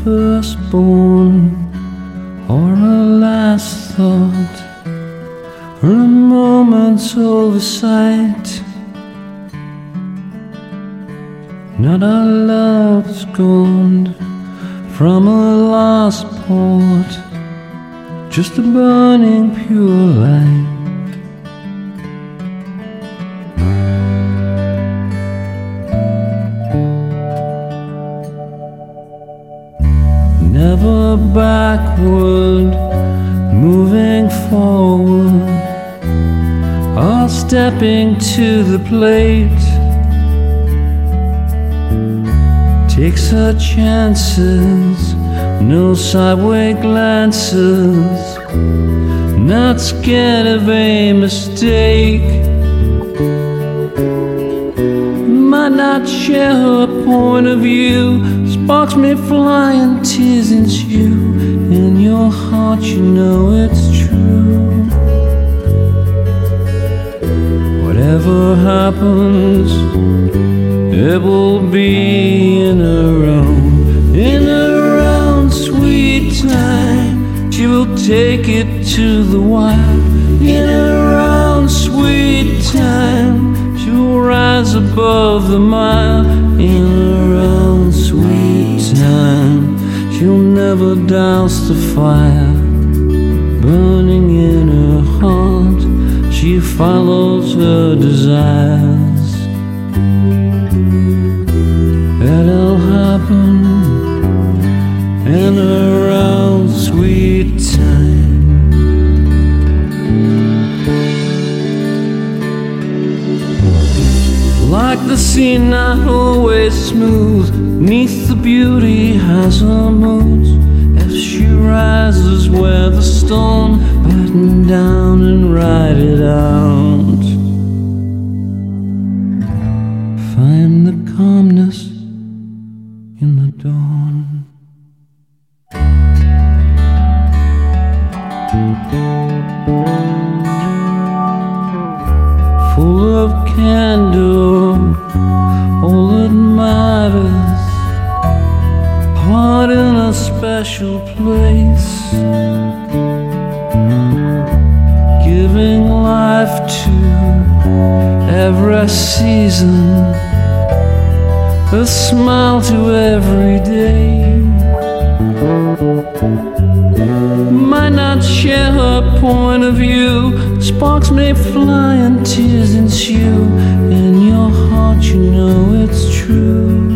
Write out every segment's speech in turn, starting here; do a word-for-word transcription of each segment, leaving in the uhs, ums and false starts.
firstborn, or a last thought, or a moment's oversight. Not our love's gone from a lost port, just a burning pure light. Never backward, moving forward, or stepping to the plate. Takes her chances, no sideway glances, not scared of a mistake. Might not share her point of view, sparks may fly and tears ensue. In your heart you know it's true. Whatever happens, it will be in her own, in her own sweet time. She will take it to the wire. In her own sweet time, she will rise above the mile. In her own sweet time, she'll never douse the fire burning in her heart. She follows her desires. It'll happen in her own sweet time. Like the sea, not always smooth, neath the beauty has her moods. If she rises where the storm, batten down and ride it out. Find the calmness in the dawn. Full of candor, all that matters, heart in a special place, giving life to every season, a smile to every day. Might not share her point of view, sparks may fly and tears ensue. In your heart you know it's true.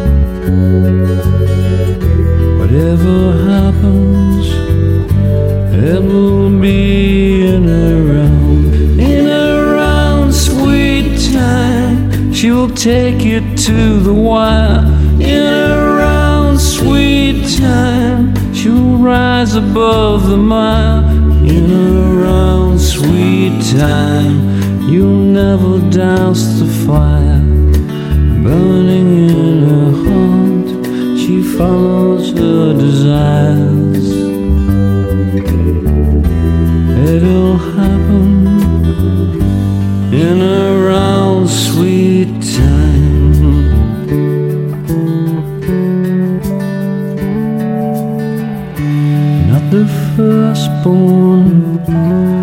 Whatever happens, it will be in her own, in her own sweet time. She will take it to the wire. In her own sweet time, she will rise above the mile. In her own sweet time, you'll never douse the fire burning in her heart. She follows her desires. It'll happen in her own sweet time. Not the firstborn,